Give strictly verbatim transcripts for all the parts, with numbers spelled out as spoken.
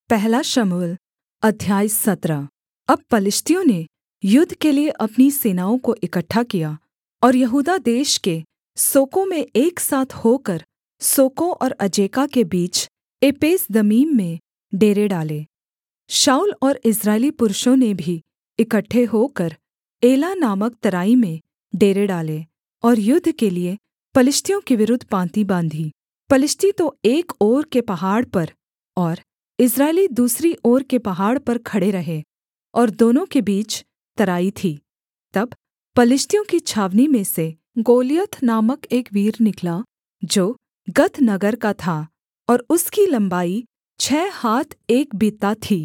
पहला शमूएल अध्याय सत्रह। अब पलिश्तियों ने युद्ध के लिये अपनी सेनाओं को इकट्ठा किया और यहूदा देश के सोको में एक साथ होकर सोको और अजेका के बीच एपेसदम्मीम में डेरे डाले। शाऊल और इस्राएली पुरुषों ने भी इकट्ठे होकर एला नामक तराई में डेरे डाले और युद्ध के लिये पलिश्तियों के विरुद्ध पाँति बाँधी। पलिश्ती तो एक ओर के पहाड़ पर और इस्राएली दूसरी ओर के पहाड़ पर खड़े रहे और दोनों के बीच तराई थी। तब पलिश्तियों की छावनी में से गोलियत नामक एक वीर निकला, जो गत नगर का था, और उसकी लम्बाई छः हाथ एक बित्ता थी।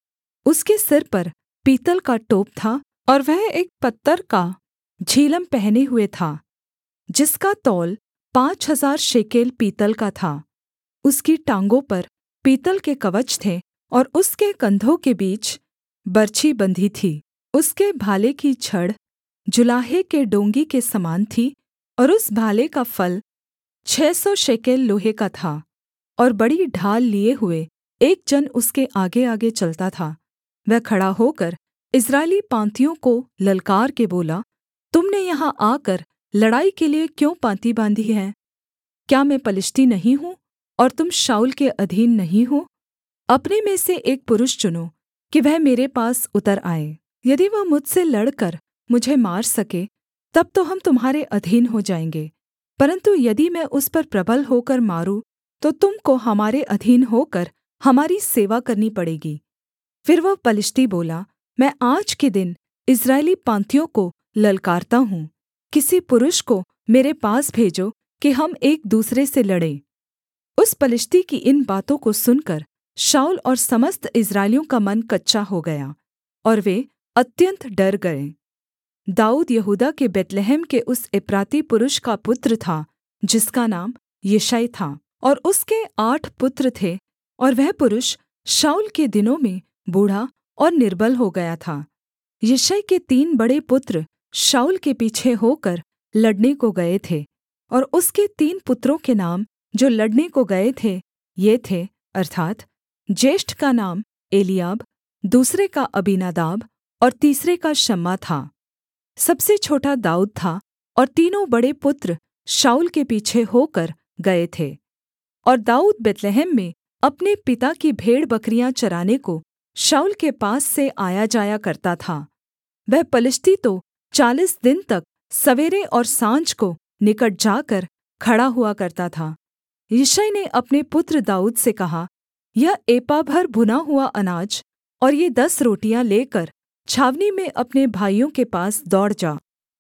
उसके सिर पर पीतल का टोप था और वह एक पत्तर का झिलम पहने हुए था, जिसका तौल पाँच हजार शेकेल पीतल का था। उसकी टाँगों पर पीतल के कवच थे और उसके कंधों के बीच बरछी बंधी थी। उसके भाले की छड़ जुलाहे के डोंगी के समान थी और उस भाले का फल छः सौ शेकेल लोहे का था। और बड़ी ढाल लिए हुए एक जन उसके आगेआगे चलता था। वह खड़ा होकर इस्राएली पाँतियों को ललकार के बोला, तुमने यहाँ आकर लड़ाई के लिये क्यों पाँति बाँधी है? क्या मैं पलिश्ती नहीं हूँ और तुम शाऊल के अधीन नहीं हो? अपने में से एक पुरुष चुनो कि वह मेरे पास उतर आए। यदि वह मुझसे लड़कर मुझे मार सके, तब तो हम तुम्हारे अधीन हो जाएँगे, परन्तु यदि मैं उस पर प्रबल होकर मारूँ, तो तुम को हमारे अधीन होकर हमारी सेवा करनी पड़ेगी। फिर वह पलिश्ती बोला, मैं आज के दिन इस्राएली पाँतियों को ललकारता हूँ, किसी पुरुष को मेरे पास भेजो कि हम एक दूसरे से लड़ें। उस पलिश्ती की इन बातों को सुनकर शाऊल और समस्त इस्राएलियों का मन कच्चा हो गया और वे अत्यन्त डर गए। दाऊद यहूदा के बैतलहम के उस एप्राती पुरुष का पुत्र था, जिसका नाम यिशै था, और उसके आठ पुत्र थे, और वह पुरुष शाऊल के दिनों में बूढ़ा और निर्बल हो गया था। यिशै के तीन बड़े पुत्र शाऊल के पीछे होकर लड़ने को गए थे, और उसके तीन पुत्रों के नाम जो लड़ने को गए थे ये थे, अर्थात् ज्येष्ठ का नाम एलीआब, दूसरे का अबीनादाब और तीसरे का शम्मा था। सबसे छोटा दाऊद था, और तीनों बड़े पुत्र शाऊल के पीछे होकर गए थे। और दाऊद बैतलहम में अपने पिता की भेड़-बकरियाँ चराने को शाऊल के पास से आया जाया करता था। वह पलिश्ती तो चालीस दिन तक सवेरे और साँझ को निकट जाकर खड़ा हुआ करता था। यिशै ने अपने पुत्र दाऊद से कहा, यह एपा भर भुना हुआ अनाज और ये दस रोटियाँ लेकर छावनी में अपने भाइयों के पास दौड़ जा,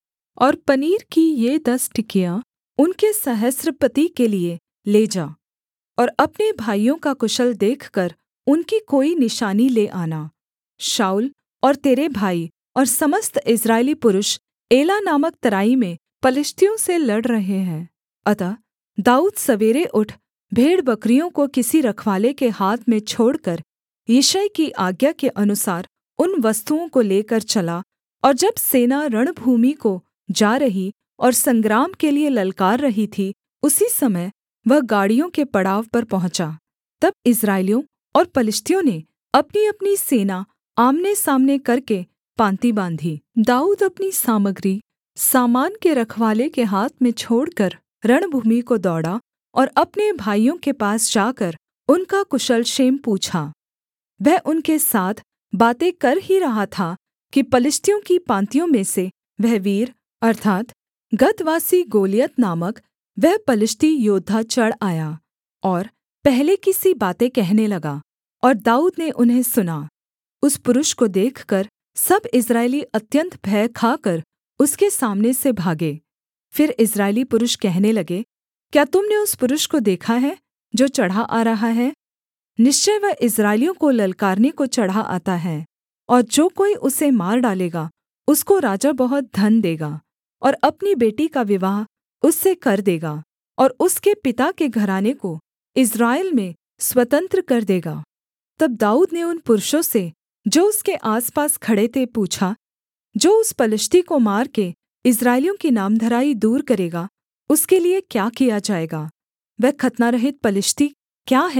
और पनीर की ये दस टिकियाँ उनके सहस्त्रपति के लिये ले जा, और अपने भाइयों का कुशल देखकर उनकी कोई निशानी ले आना। शाऊल और तेरे भाई और समस्त इस्राएली पुरुष एला नामक तराई में पलिश्तियों से लड़ रहे हैं। अतः दाऊद सवेरे उठ भेड़-बकरियों को किसी रखवाले के हाथ में छोड़कर यिशै की आज्ञा के अनुसार उन वस्तुओं को लेकर चला, और जब सेना रणभूमि को जा रही और संग्राम के लिये ललकार रही थी, उसी समय वह गाड़ियों के पड़ाव पर पहुँचा। तब इस्राएलियों और पलिश्तियों ने अपनी-अपनी सेना आमने-सामने करके पाँति बाँधी। दाऊद अपनी सामग्री सामान के रखवाले के हाथ में छोड़कर रणभूमि को दौड़ा और अपने भाइयों के पास जाकर उनका कुशल क्षेम पूछा। वह उनके साथ बातें कर ही रहा था कि पलिश्तियों की पाँतियों में से वह वीर, अर्थात् गतवासी गोलियत नामक वह पलिश्ती योद्धा चढ़ आया और पहले की सी बातें कहने लगा, और दाऊद ने उन्हें सुना। उस पुरुष को देखकर सब इस्राएली अत्यन्त भय खाकर उसके सामने से भागे। फिर इस्राएली पुरुष कहने लगे, क्या तुमने उस पुरुष को देखा है जो चढ़ा आ रहा है? निश्चय वह इस्राएलियों को ललकारने को चढ़ा आता है, और जो कोई उसे मार डालेगा उसको राजा बहुत धन देगा, और अपनी बेटी का विवाह उससे कर देगा, और उसके पिता के घराने को इस्राएल में स्वतंत्र कर देगा। तब दाऊद ने उन पुरुषों से जो उसके आसपास खड़े थे पूछा, जो उस पलिश्ती को मार के इस्राएलियों की नामधराई दूर करेगा, उसके लिये क्या किया जाएगा? वह खतनारहित पलिश्ती क्या है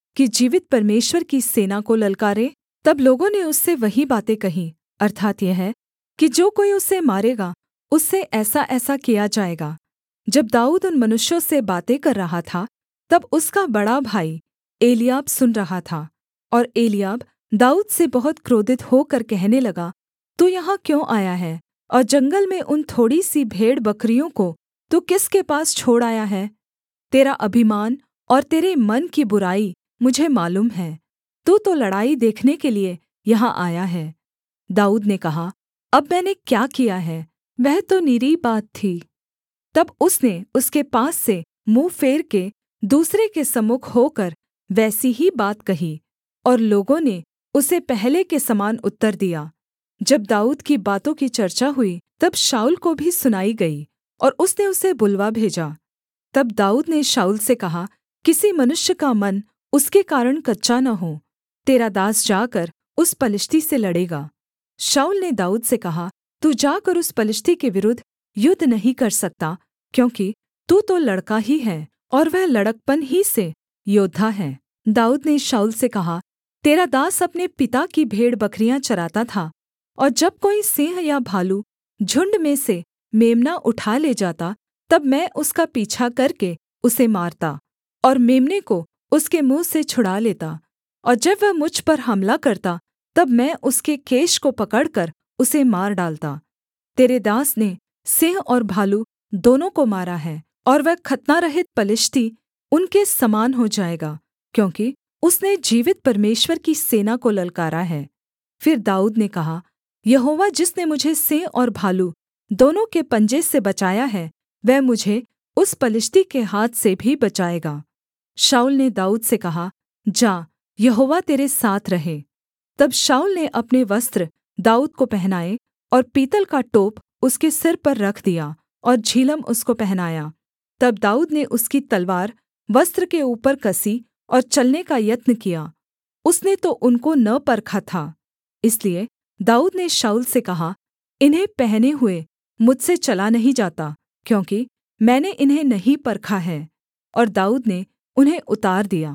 कि जीवित परमेश्वर की सेना को ललकारे? तब लोगों ने उससे वही बातें कहीं, अर्थात् यह है कि जो कोई उसे मारेगा, उससे ऐसाऐसा किया जाएगा। जब दाऊद उन मनुष्यों से बातें कर रहा था, तब उसका बड़ा भाई एलीआब सुन रहा था। और एलीआब दाऊद से बहुत क्रोधित होकर कहने लगा, तू यहाँ क्यों आया है? और जंगल में उन थोड़ी सी भेड़बकरियों को तू किसके पास छोड़ आया है? तेरा अभिमान और तेरे मन की बुराई मुझे मालूम है। तू तो लड़ाई देखने के लिये यहाँ आया है। दाऊद ने कहा, अब मैंने क्या किया है? वह तो निरी बात थी। तब उसने उसके पास से मुँह फेर के दूसरे के सम्मुख होकर वैसी ही बात कही, और लोगों ने उसे पहले के समान उत्तर दिया। जब दाऊद की बातों की चर्चा हुई, तब शाऊल को भी सुनाई गई, और उसने उसे बुलवा भेजा। तब दाऊद ने शाऊल से कहा, किसी मनुष्य का मन उसके कारण कच्चा न हो। तेरा दास जाकर उस पलिश्ती से लड़ेगा। शाऊल ने दाऊद से कहा, तू जाकर उस पलिश्ती के विरुद्ध युद्ध नहीं कर सकता, क्योंकि तू तो लड़का ही है, और वह लड़कपन ही से योद्धा है। दाऊद ने शाऊल से कहा, तेरा दास अपने पिता की भेड़बकरियाँ चराता था, और जब कोई सिंह या भालू झुण्ड में से मेम्ना उठा ले जाता, तब मैं उसका पीछा करके उसे मारता और मेम्ने को उसके मुँह से छुड़ा लेता। और जब वह मुझ पर हमला करता, तब मैं उसके केश को पकड़कर उसे मार डालता। तेरे दास ने सिंह और भालू दोनों को मारा है, और वह खतनारहित पलिश्ती उनके समान हो जाएगा, क्योंकि उसने जीवित परमेश्वर की सेना को ललकारा है। फिर दाऊद ने कहा, यहोवा जिसने मुझे सिंह और भालू दोनों के पंजे से बचाया है, वह मुझे उस पलिश्ती के हाथ से भी बचाएगा। शाऊल ने दाऊद से कहा, जा, यहोवा तेरे साथ रहे। तब शाऊल ने अपने वस्त्र दाऊद को पहनाए और पीतल का टोप उसके सिर पर रख दिया और झिलम उसको पहनाया। तब दाऊद ने उसकी तलवार वस्त्र के ऊपर कसी और चलने का यत्न किया। उसने तो उनको न परखा था, इसलिए दाऊद ने शाऊल से कहा, इन्हें पहने हुए मुझसे चला नहीं जाता, क्योंकि मैंने इन्हें नहीं परखा है। और दाऊद ने उन्हें उतार दिया।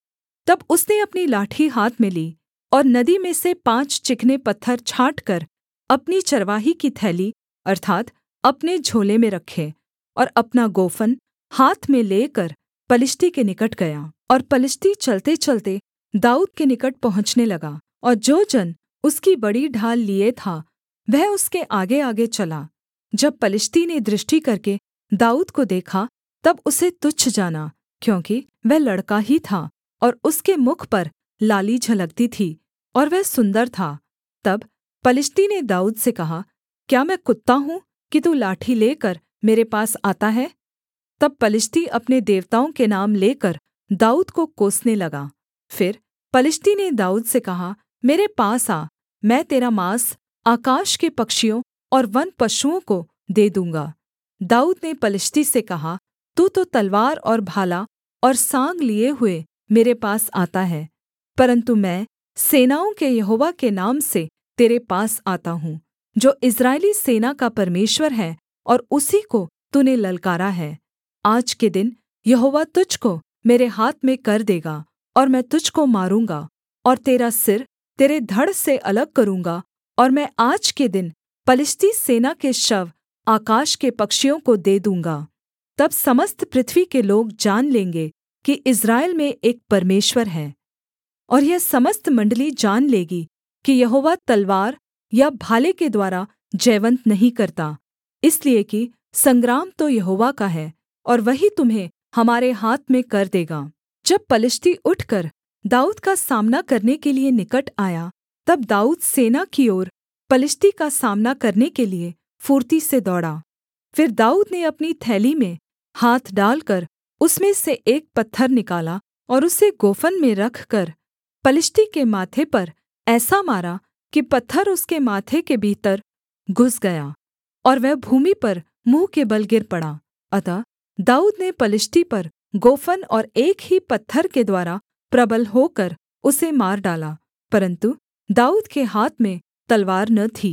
तब उसने अपनी लाठी हाथ में ली और नदी में से पाँच चिकने पत्थर छाँटकर अपनी चरवाही की थैली अर्थात् अपने झोले में रखे, और अपना गोफन हाथ में लेकर पलिश्ती के निकट गया। और पलिश्ती चलतेचलते दाऊद के निकट पहुँचने लगा, और जो जन उसकी बड़ी ढाल लिए था, वह उसके आगेआगे चला। जब पलिश्ती ने दृष्टि करके दाऊद को देखा, तब उसे तुच्छ जाना, क्योंकि वह लड़का ही था, और उसके मुख पर लाली झलकती थी, और वह सुन्दर था। तब पलिश्ती ने दाऊद से कहा, क्या मैं कुत्ता हूँ कि तू लाठी लेकर मेरे पास आता है? तब पलिश्ती अपने देवताओं के नाम लेकर दाऊद को कोसने लगा। फिर पलिश्ती ने दाऊद से कहा, मेरे पास आ, मैं तेरा माँस आकाश के पक्षियों और वन पशुओं को दे दूँगा। दाऊद ने पलिश्ती से कहा, तू तो तलवार और भाला और सांग लिए हुए मेरे पास आता है, परन्तु मैं सेनाओं के यहोवा के नाम से तेरे पास आता हूँ, जो इस्राएली सेना का परमेश्वर है, और उसी को तूने ललकारा है। आज के दिन यहोवा तुझको मेरे हाथ में कर देगा, और मैं तुझको मारूँगा, और तेरा सिर तेरे धड़ से अलग करूँगा, और मैं आज के दिन पलिश्ती सेना के शव आकाश के पक्षियों को दे दूँगा। तब समस्त पृथ्वी के लोग जान लेंगे कि इस्राएल में एक परमेश्वर है, और यह समस्त मण्डली जान लेगी कि यहोवा तलवार या भाले के द्वारा जयवन्त नहीं करता, इसलिए कि संग्राम तो यहोवा का है, और वही तुम्हें हमारे हाथ में कर देगा। जब पलिश्ती उठकर दाऊद का सामना करने के लिये निकट आया, तब दाऊद सेना की ओर पलिश्ती का सामना करने के लिये फुर्ती से दौड़ा। फिर दाऊद ने अपनी थैली में हाथ डालकर उसमें से एक पत्थर निकाला, और उसे गोफन में रखकर पलिश्ती के माथे पर ऐसा मारा कि पत्थर उसके माथे के भीतर घुस गया, और वह भूमि पर मुँह के बल गिर पड़ा। अतः दाऊद ने पलिश्ती पर गोफन और एक ही पत्थर के द्वारा प्रबल होकर उसे मार डाला, परन्तु दाऊद के हाथ में तलवार न थी।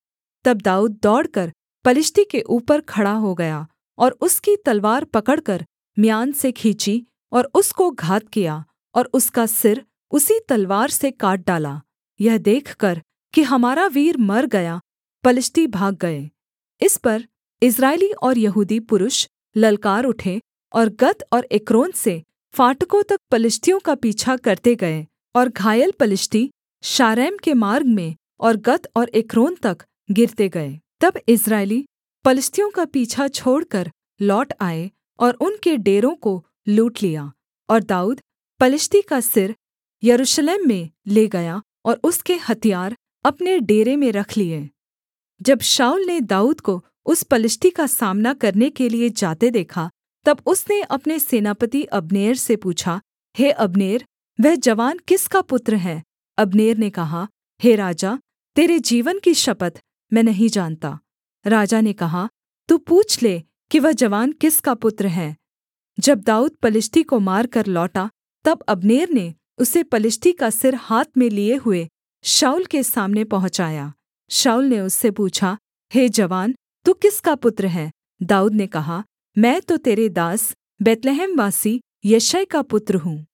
तब दाऊद दौड़कर पलिश्ती के ऊपर खड़ा हो गया, और उसकी तलवार पकड़कर म्यान से खींची और उसको घात किया, और उसका सिर उसी तलवार से काट डाला। यह देखकर कि हमारा वीर मर गया, पलिश्ती भाग गए। इस पर इस्राएली और यहूदी पुरुष ललकार उठे और गत और एक्रोन से फाटकों तक पलिश्तियों का पीछा करते गए, और घायल पलिश्ती शारैम के मार्ग में और गत और एक्रोन तक गिरते गए। तब इस्राएली पलिश्तियों का पीछा छोड़कर लौट आए और उनके डेरों को लूट लिया। और दाऊद पलिश्ती का सिर यरूशलेम में ले गया और उसके हथियार अपने डेरे में रख लिए। जब शाऊल ने दाऊद को उस पलिश्ती का सामना करने के लिये जाते देखा, तब उसने अपने सेनापति अब्नेर से पूछा, हे अब्नेर, वह जवान किसका पुत्र है? अब्नेर ने कहा, हे राजा, तेरे जीवन की शपथ, मैं नहीं जानता। राजा ने कहा, तू पूछ ले कि वह जवान किसका पुत्र है। जब दाऊद पलिश्ती को मारकर लौटा, तब अब्नेर ने उसे पलिश्ती का सिर हाथ में लिए हुए शाऊल के सामने पहुँचाया। शाऊल ने उससे पूछा, हे जवान, तू किसका पुत्र है? दाऊद ने कहा, मैं तो तेरे दास बैतलहमवासी यिशै का पुत्र हूँ।